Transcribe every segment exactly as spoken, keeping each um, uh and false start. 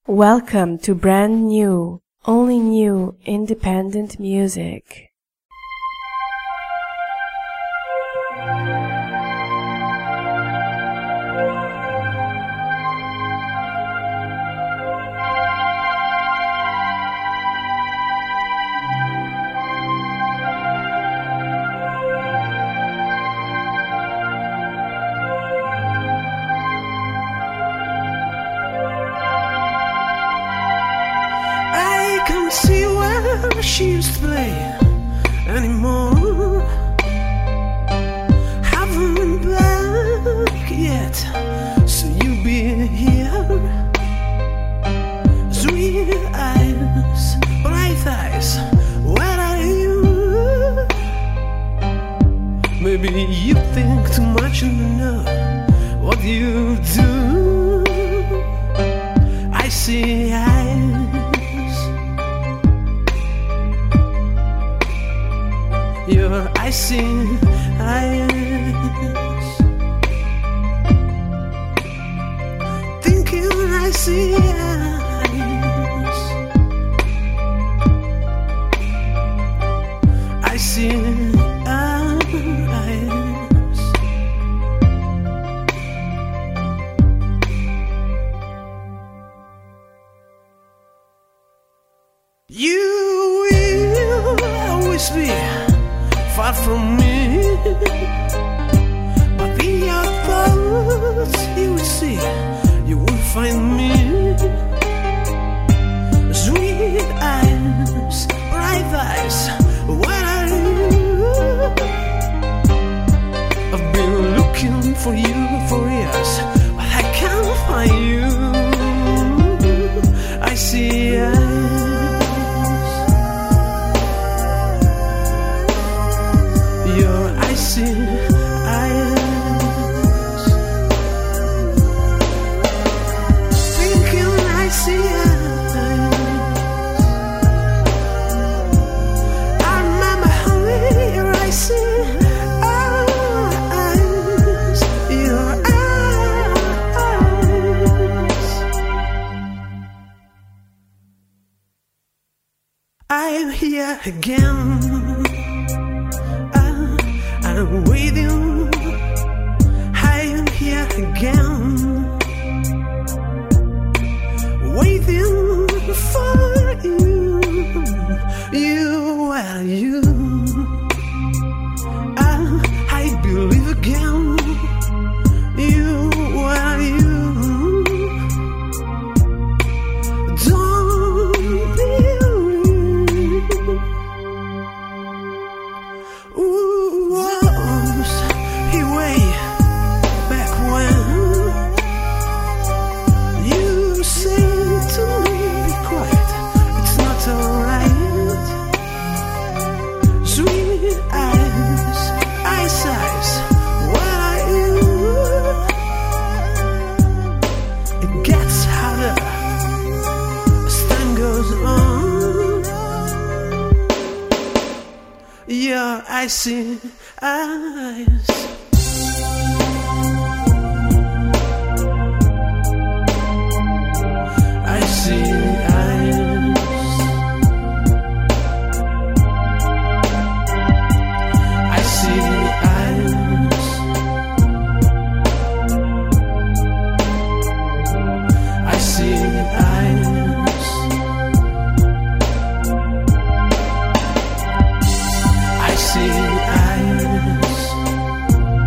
Welcome to brand new, only new independent music. Can't see where she used to play anymore. Haven't been back yet, so you be here. Sweet eyes, bright eyes, where are you? Maybe you think too much and know what you do. I see eyes, your icy eyes, thinking I see eyes, I see eyes. You will always be far from me, but in your thoughts you will see, you will find me. Sweet eyes, bright eyes, where are you? I've been looking for you for years, but I can't find you. I see eyes, your icy eyes, thinking I see eyes. I remember how your icy eyes, your eyes. I'm here again, I'm waiting, I am here again, waiting for you. You are you, I, I believe again. You are you, don't believe. Ooh, was he way back when you said to me, be quiet, it's not alright. Sweet eyes, eyes, eyes, where are you? It gets harder as time goes on. Your icy eyes, I see eyes, I see eyes, I see eyes, I see eyes.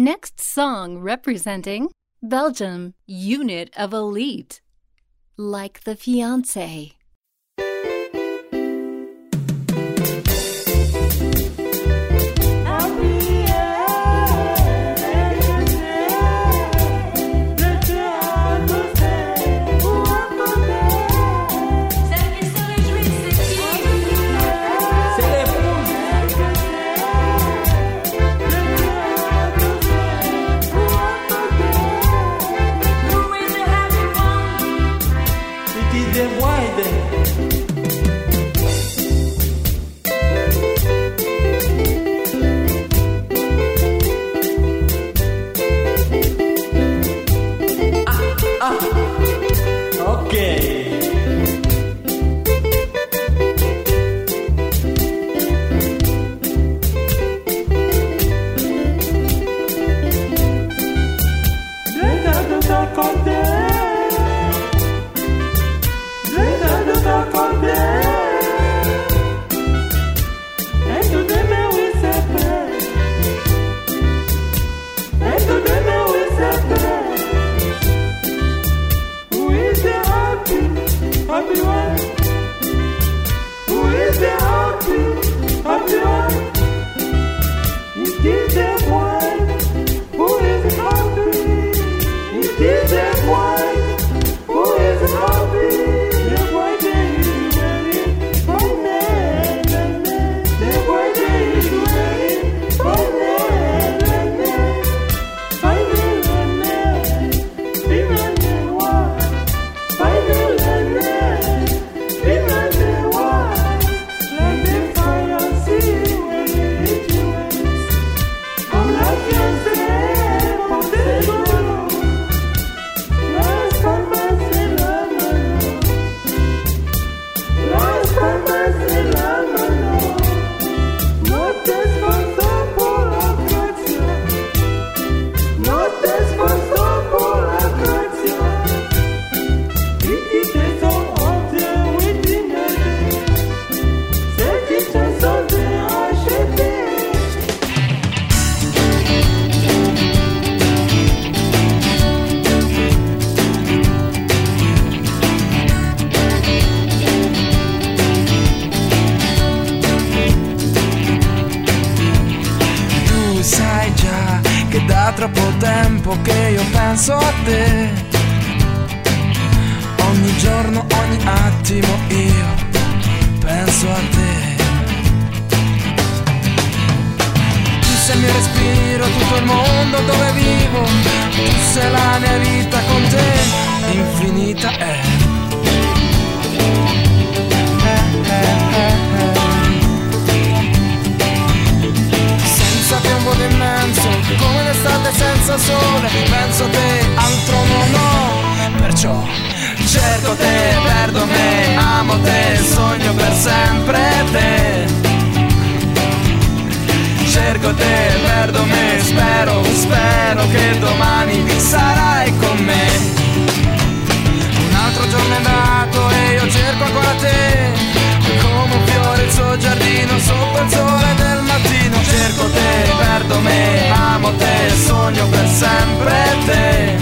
Next song representing Belgium, Unit of Elite, Like the Fiancé. Troppo tempo che io penso a te, ogni giorno, ogni attimo io penso a te. Tu sei il mio respiro, tutto il mondo dove vivo, tu sei la mia vita, con te infinita è. Eh, eh, eh, eh. Senza te un vuoto immenso, come l'estate senza sole, penso a te, altro non ho, perciò cerco te, perdo me, amo te, sogno per sempre te. Cerco te, perdo me, spero, spero che domani sarai con me. Un altro giorno è andato e io cerco ancora te, come un fiore il suo giardino sotto il sole del mattino. Cerco te, perdo me, amo te, sogno per sempre te.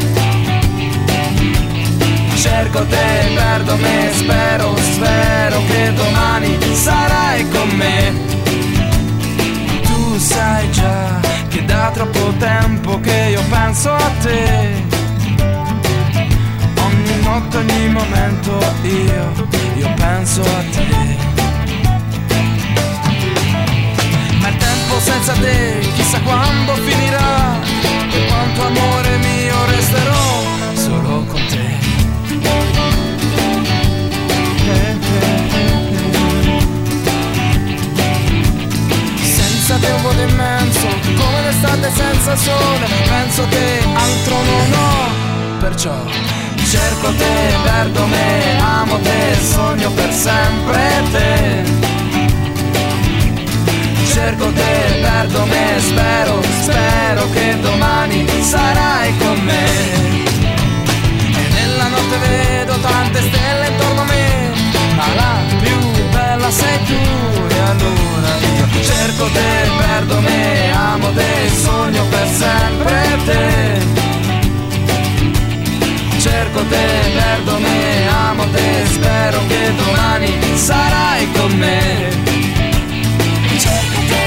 Cerco te, perdo me, spero, spero che domani sarai con me. Tu sai già che da troppo tempo che io penso a te, ogni notte, ogni momento io, io penso a te. Ma il tempo senza te, chissà quando finirà, e quanto amore mio resterò solo con te. Eh, eh, eh, eh. Senza te un vuoto immenso, come l'estate senza sole, penso a te, altro non ho, perciò cerco te, perdo me, amo te, sogno per sempre te. Cerco te, perdo me, spero, spero che domani sarai con me. E nella notte vedo tante stelle intorno a me, ma la più bella sei tu, e allora io cerco te, perdo me, amo te, sogno per sempre te. Cerco te, perdo me, amo te, spero che domani sarai con me. Cerco te,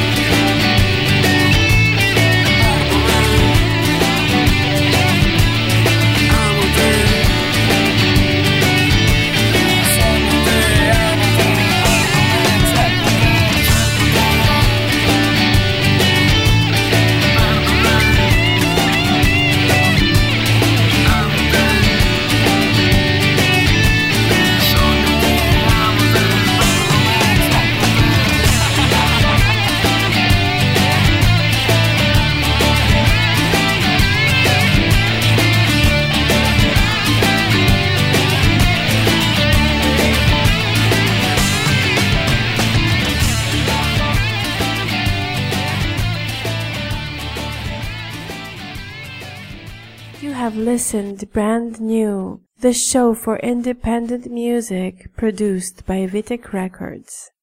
perdo me, amo te, sono te, amo te, cerco te, You have listened Brand New, the show for independent music produced by Vitek Records.